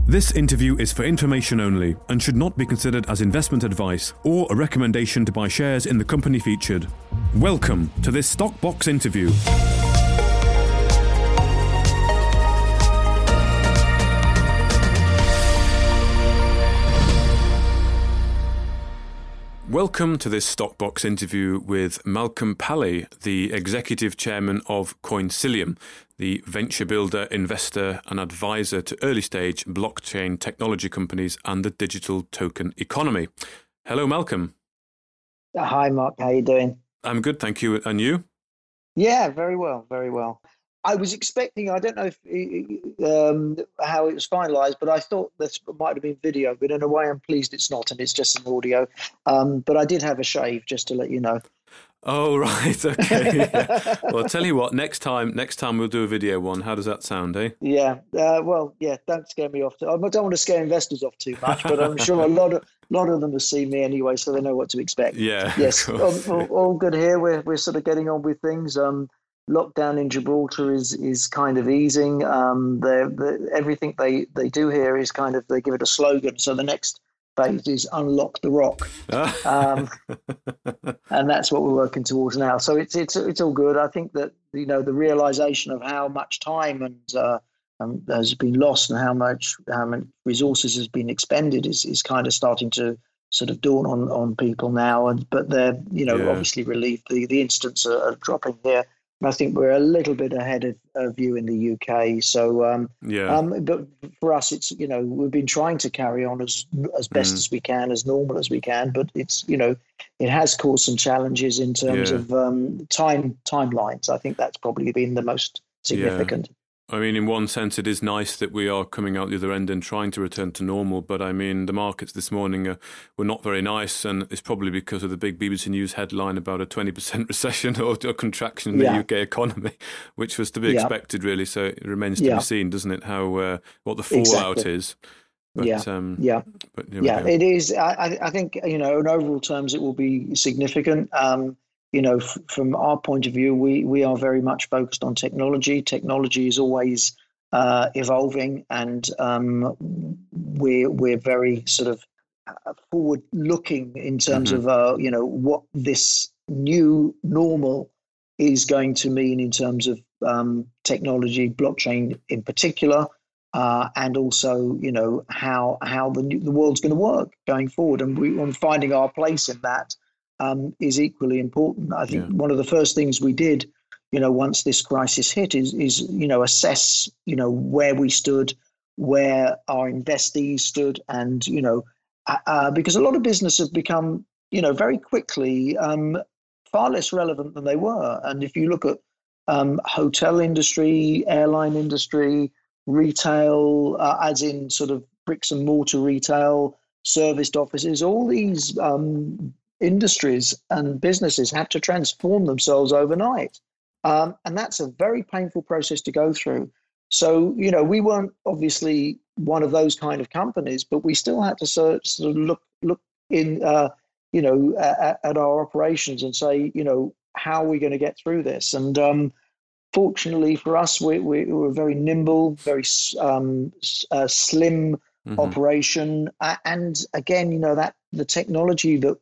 This interview is for information only and should not be considered as investment advice or a recommendation to buy shares in the company featured. Welcome to this Stockbox interview. Welcome to this Stockbox interview with Malcolm Pally, the Executive Chairman of Coincilium, the venture builder, investor and advisor to early-stage blockchain technology companies and the digital token economy. Hello, Malcolm. Hi, Mark. How are you doing? I'm good, thank you. And you? Yeah, very well, very well. I was expecting, I don't know if how it was finalised, but I thought this might have been video, but in a way I'm pleased it's not, and it's just an audio. But I did have a shave, just to let you know. Oh, right, okay. Yeah. Well, I'll tell you what, next time we'll do a video one. How does that sound, eh? Yeah, don't scare me off. I don't want to scare investors off too much, but I'm sure a lot of them have seen me anyway, so they know what to expect. Yeah. Yes, all good here. We're sort of getting on with things. Lockdown in Gibraltar is kind of easing. Everything they do here is kind of, they give it a slogan. So the next phase is unlock the rock, and that's what we're working towards now. So it's all good. I think that the realization of how much time and has been lost and how much resources has been expended is kind of starting to sort of dawn on people now. But they're obviously relieved. The incidents are dropping here. I think we're a little bit ahead of you in the UK. So, but for us, it's, we've been trying to carry on as best as we can, as normal as we can. But it's, it has caused some challenges in terms of timelines. I think that's probably been the most significant. I mean, in one sense, it is nice that we are coming out the other end and trying to return to normal. But I mean, the markets this morning were not very nice, and it's probably because of the big BBC News headline about a 20% recession or contraction in the UK economy, which was to be expected, really. So it remains to be seen, doesn't it, how what the fallout is. But, it is. I think in overall terms, it will be significant. From our point of view, we are very much focused on technology. Technology is always evolving, and we're very sort of forward-looking in terms of what this new normal is going to mean in terms of technology, blockchain in particular, and also how the world's going to work going forward, and finding our place in that. Is equally important. I think one of the first things we did, once this crisis hit, is assess, where we stood, where our investees stood, and because a lot of businesses have become, very quickly far less relevant than they were. And if you look at hotel industry, airline industry, retail, as in sort of bricks and mortar retail, serviced offices, all these industries and businesses had to transform themselves overnight. And that's a very painful process to go through. So, we weren't obviously one of those kind of companies, but we still had to sort of look in, at our operations and say, how are we going to get through this? And fortunately for us, we were very nimble, very slim operation. And again, that the technology that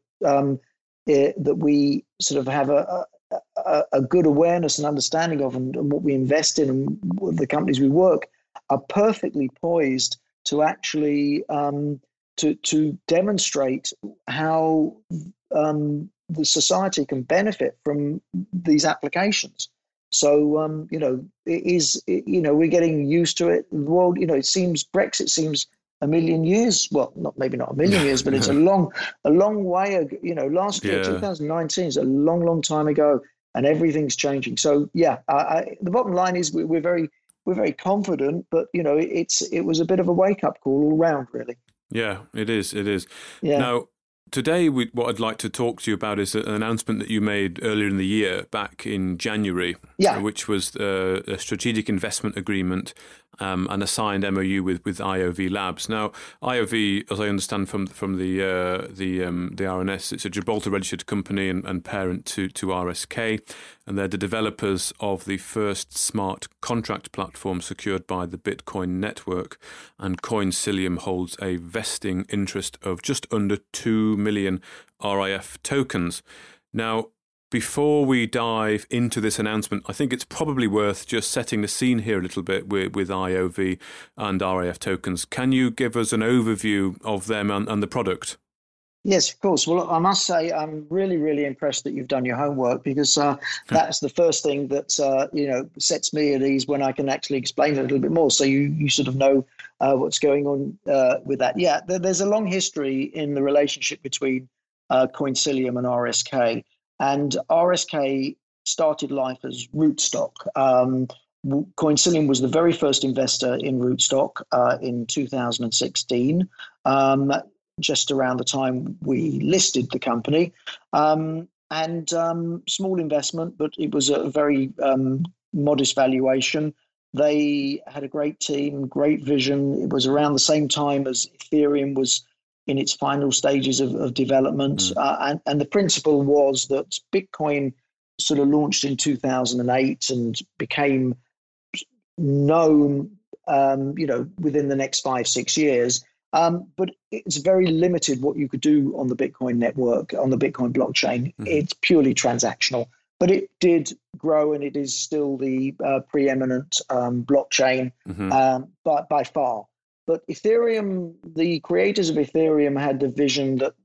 we sort of have a good awareness and understanding of, and what we invest in, and the companies we work are perfectly poised to actually to demonstrate how the society can benefit from these applications. So we're getting used to it. The world, it seems Brexit seems a million years, well, maybe not a million years, but it's a long way. Last year, 2019 is a long time ago, and everything's changing. So the bottom line is we're very confident, but it was a bit of a wake up call all round, really. Yeah, it is. Yeah. Now, today, what I'd like to talk to you about is an announcement that you made earlier in the year, back in January, which was a strategic investment agreement and a signed MOU with IOV Labs. Now, IOV, as I understand from the RNS, it's a Gibraltar registered company and parent to RSK, and they're the developers of the first smart contract platform secured by the Bitcoin network. And Coincilium holds a vesting interest of just under 2 million RIF tokens. Now, before we dive into this announcement, I think it's probably worth just setting the scene here a little bit with IOV and RIF tokens. Can you give us an overview of them and the product? Yes, of course. Well, I must say I'm really, really impressed that you've done your homework, because that's the first thing that sets me at ease when I can actually explain it a little bit more. So you sort of know what's going on with that. Yeah, there's a long history in the relationship between Coincilium and RSK. And RSK started life as Rootstock. Coincilium was the very first investor in Rootstock in 2016, just around the time we listed the company. Small investment, but it was a very modest valuation. They had a great team, great vision. It was around the same time as Ethereum was in its final stages of development. And the principle was that Bitcoin sort of launched in 2008 and became known, within the next 5-6 years. But it's very limited what you could do on the Bitcoin network, on the Bitcoin blockchain. It's purely transactional, but it did grow, and it is still the preeminent blockchain by far. But Ethereum, the creators of Ethereum had the vision that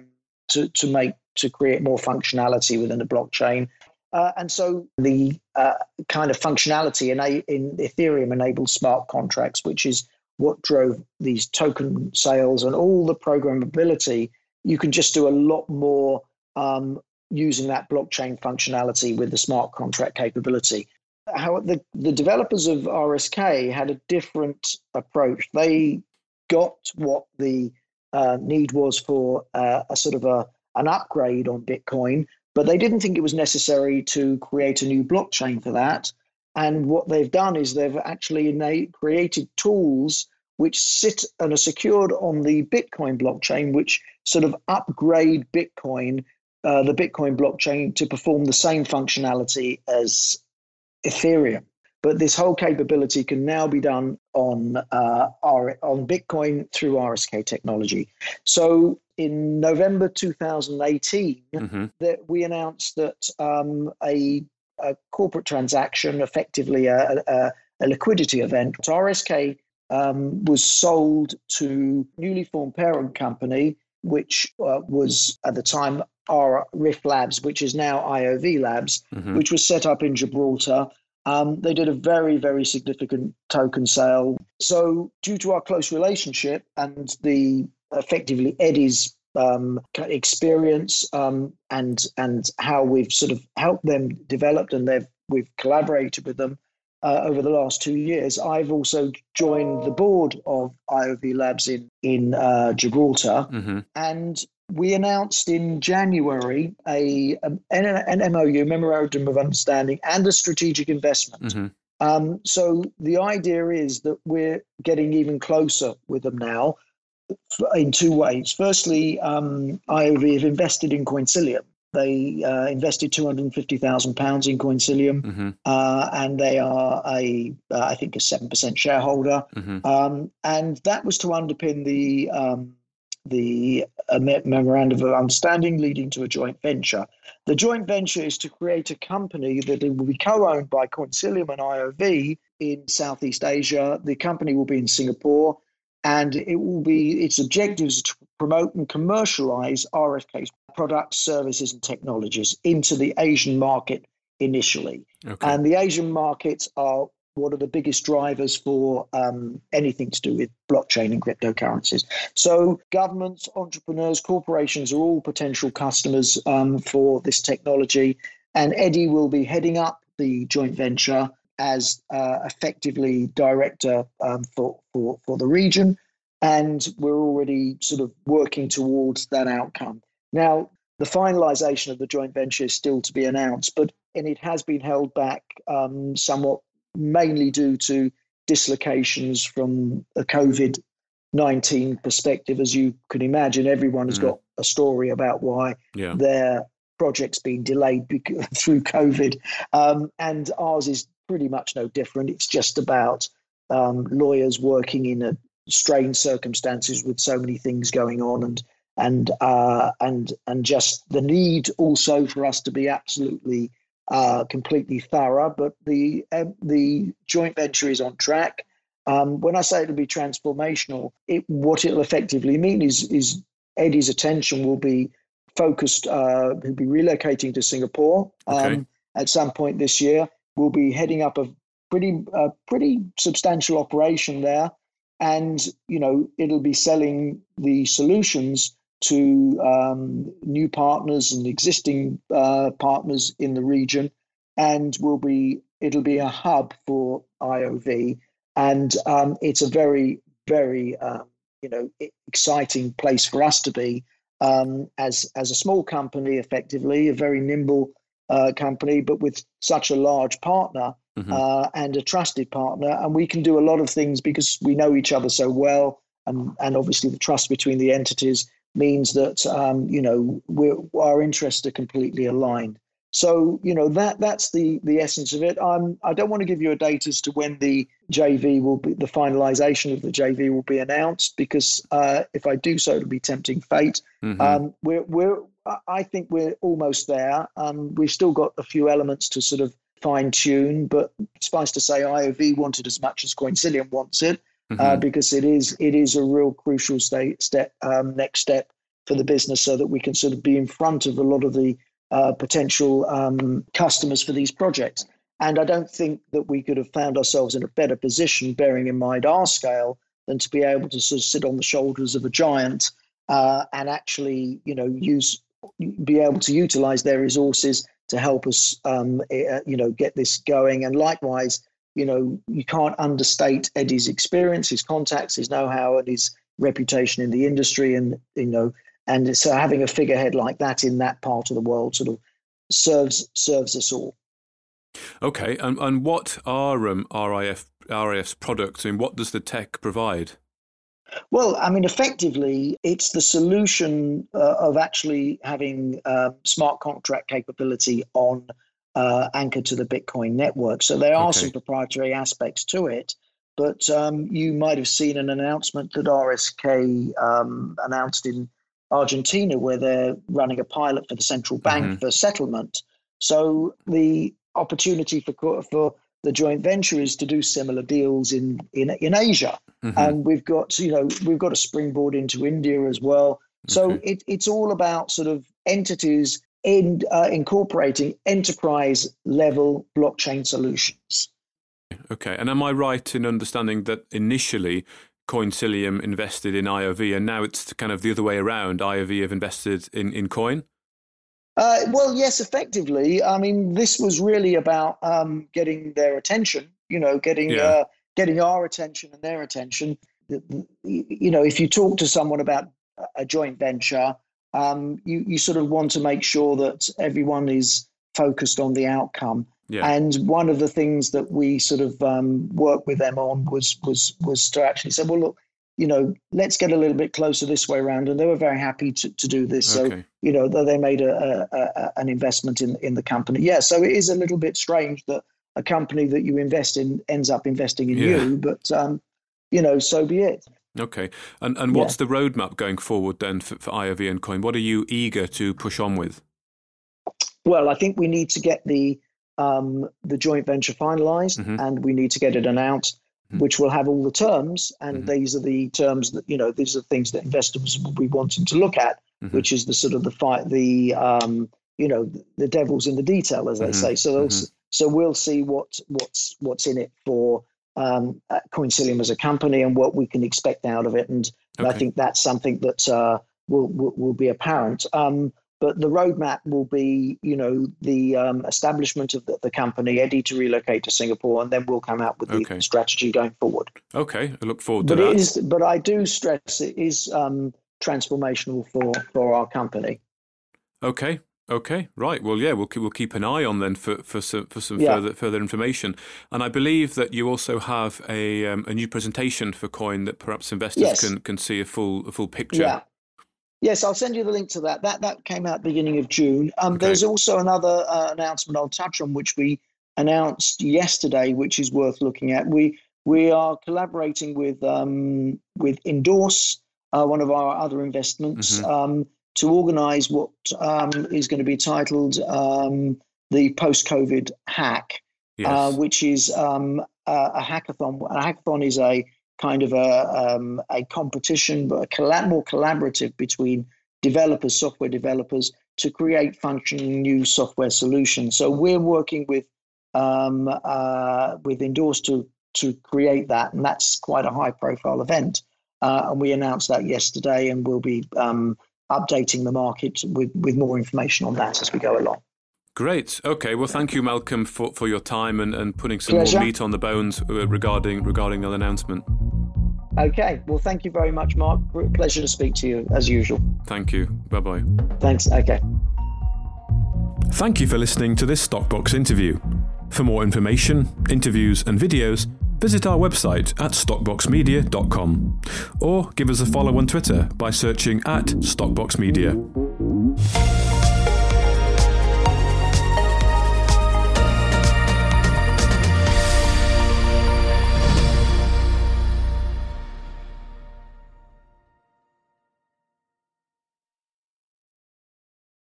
to create more functionality within the blockchain. And so the kind of functionality in Ethereum enabled smart contracts, which is what drove these token sales and all the programmability. You can just do a lot more using that blockchain functionality with the smart contract capability. How the developers of RSK had a different approach. They got what the need was for a sort of an upgrade on Bitcoin, but they didn't think it was necessary to create a new blockchain for that. And what they've done is they've actually created tools which sit and are secured on the Bitcoin blockchain, which sort of upgrade Bitcoin, the Bitcoin blockchain, to perform the same functionality as Ethereum. But this whole capability can now be done on Bitcoin through RSK technology. So in November 2018, that we announced that a corporate transaction, effectively a liquidity event, RSK was sold to newly formed parent company, which was at the time RIF Labs, which is now IOV Labs, which was set up in Gibraltar. They did a very, very significant token sale. So due to our close relationship and effectively Eddie's experience and how we've sort of helped them develop, and we've collaborated with them over the last 2 years, I've also joined the board of IOV Labs in Gibraltar. And we announced in January an MOU, Memorandum of Understanding, and a strategic investment. So the idea is that we're getting even closer with them now in two ways. Firstly, IOV have invested in Coincilium. They invested £250,000 in Coincilium, and they are I think a 7% shareholder. And that was to underpin the memorandum of understanding leading to a joint venture. The joint venture is to create a company that will be co-owned by Coincilium and IOV in Southeast Asia. The company will be in Singapore, and its objective is to promote and commercialize RSK's products, services, and technologies into the Asian market initially. And the Asian markets are one of the biggest drivers for anything to do with blockchain and cryptocurrencies. So governments, entrepreneurs, corporations are all potential customers for this technology. And Eddie will be heading up the joint venture as effectively director for the region. And we're already sort of working towards that outcome. Now, the finalization of the joint venture is still to be announced, and it has been held back somewhat, mainly due to dislocations from a COVID-19 perspective. As you can imagine, everyone has got a story about why their project's been delayed through COVID. And ours is pretty much no different. It's just about lawyers working in a strained circumstances with so many things going on, and just the need also for us to be absolutely completely thorough. But the joint venture is on track. When I say it'll be transformational, what it'll effectively mean is Eddie's attention will be focused. He'll be relocating to Singapore at some point this year. We'll be heading up a pretty substantial operation there, and it'll be selling the solutions to new partners and existing partners in the region, and it'll be a hub for IOV, and it's a very, very exciting place for us to be as a small company, effectively a very nimble company, but with such a large partner and a trusted partner, and we can do a lot of things because we know each other so well, and obviously the trust between the entities means that our interests are completely aligned. So that's the essence of it. I don't want to give you a date as to when the JV will be, the finalisation of the JV will be announced, because if I do so, it'll be tempting fate. I think we're almost there. We've still got a few elements to sort of fine tune, but suffice to say, IOV want it as much as Coincilium wants it, because it is a real crucial next step for the business, so that we can sort of be in front of a lot of the potential customers for these projects. And I don't think that we could have found ourselves in a better position, bearing in mind our scale, than to be able to sort of sit on the shoulders of a giant and actually, be able to utilize their resources to help us, get this going. And likewise, you can't understate Eddie's experience, his contacts, his know-how, and his reputation in the industry. And, and so having a figurehead like that in that part of the world sort of serves us all. Okay, and what are RIF's products? I mean, what does the tech provide? Well, I mean, effectively, it's the solution of actually having smart contract capability on anchored to the Bitcoin network. So there are some proprietary aspects to it, but you might have seen an announcement that RSK announced in Argentina, where they're running a pilot for the central bank for settlement. So the opportunity for the joint venture is to do similar deals in Asia, and we've got a springboard into India as well. So it's all about sort of entities incorporating enterprise level blockchain solutions. Okay, and am I right in understanding that initially Coincilium invested in IOV, and now it's kind of the other way around? IOV have invested in Coin? Well, yes, effectively. I mean, this was really about getting their attention, getting our attention and their attention. If you talk to someone about a joint venture, you sort of want to make sure that everyone is focused on the outcome. Yeah. And one of the things that we sort of worked with them on was to actually say, well, look, let's get a little bit closer this way around. And they were very happy to do this. Okay. So, they made an investment in the company. Yeah, so it is a little bit strange that a company that you invest in ends up investing in you, but, so be it. Okay. And what's the roadmap going forward then for IOV and Coin? What are you eager to push on with? Well, I think we need to get the joint venture finalized, and we need to get it announced, which will have all the terms. And these are the terms that, these are things that investors will be wanting to look at, which is the sort of the fight, the devil's in the detail, as they say. So we'll see what's in it for Coincilium as a company and what we can expect out of it. And I think that's something that will be apparent. But the roadmap will be, the establishment of the company, Eddie to relocate to Singapore, and then we'll come out with the strategy going forward. Okay, I look forward to that. But I do stress it is transformational for our company. Okay, Okay, right. Well, yeah, we'll keep an eye on then for some further information. And I believe that you also have a new presentation for Coin that perhaps investors can see a full picture. Yeah. Yes, I'll send you the link to that. That came out beginning of June. There's also another announcement I'll touch on, which we announced yesterday, which is worth looking at. We are collaborating with Endorse, one of our other investments, to organise what is going to be titled the Post-COVID Hack, which is a hackathon. A hackathon is a kind of a competition, but more collaborative between developers, software developers, to create functioning new software solutions. So we're working with Endorse to create that, and that's quite a high-profile event. And we announced that yesterday, and we'll be updating the market with more information on that as we go along. Great. Okay. Well, thank you, Malcolm, for your time and putting some more meat on the bones regarding that announcement. Okay. Well, thank you very much, Mark. Pleasure to speak to you, as usual. Thank you. Bye-bye. Thanks. Okay. Thank you for listening to this Stockbox interview. For more information, interviews and videos, visit our website at stockboxmedia.com or give us a follow on Twitter by searching @StockboxMedia.